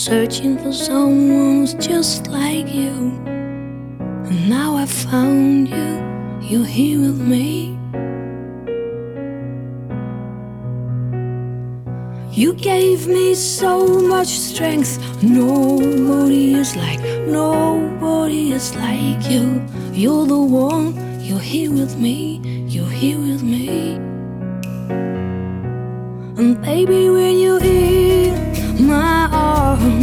Searching for someone who's just like you. And now I found you, you're here with me. You gave me so much strength. Nobody is like you. You're the one, you're here with me, you're here with me. And baby, when you're